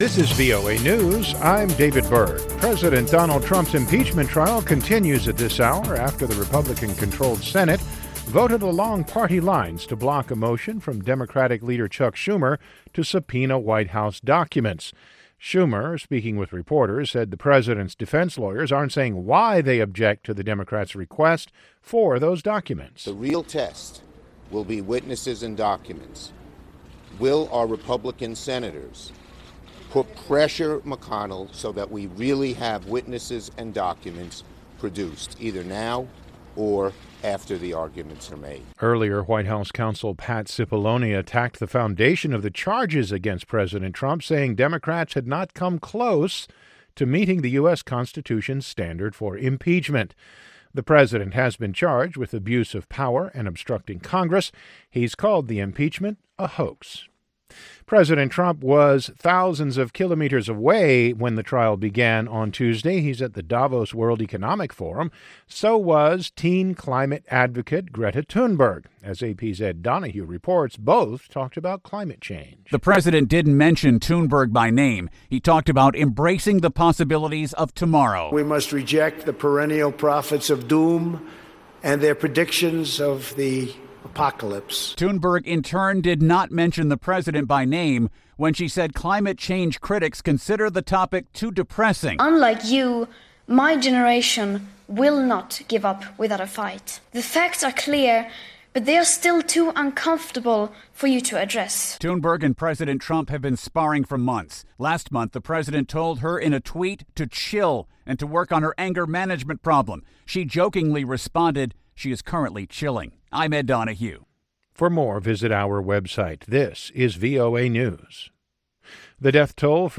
This is VOA News. I'm David Byrd. President Donald Trump's impeachment trial continues at this hour after the Republican-controlled Senate voted along party lines to block a motion from Democratic leader Chuck Schumer to subpoena White House documents. Schumer, speaking with reporters, said the president's defense lawyers aren't saying why they object to the Democrats' request for those documents. The real test will be witnesses and documents. Will our Republican senators put pressure McConnell so that we really have witnesses and documents produced, either now or after the arguments are made? Earlier, White House counsel Pat Cipollone attacked the foundation of the charges against President Trump, saying Democrats had not come close to meeting the U.S. Constitution's standard for impeachment. The president has been charged with abuse of power and obstructing Congress. He's called the impeachment a hoax. President Trump was thousands of kilometers away when the trial began on Tuesday. He's at the Davos World Economic Forum. So was teen climate advocate Greta Thunberg. As AP's Ed Donahue reports, both talked about climate change. The president didn't mention Thunberg by name. He talked about embracing the possibilities of tomorrow. We must reject the perennial prophets of doom and their predictions of the apocalypse. Thunberg, in turn, did not mention the president by name when she said climate change critics consider the topic too depressing. Unlike you, my generation will not give up without a fight. The facts are clear, but they are still too uncomfortable for you to address. Thunberg and President Trump have been sparring for months. Last month, the president told her in a tweet to chill and to work on her anger management problem. She jokingly responded, she is currently chilling. I'm Ed Donahue. For more, visit our website. This is VOA News. The death toll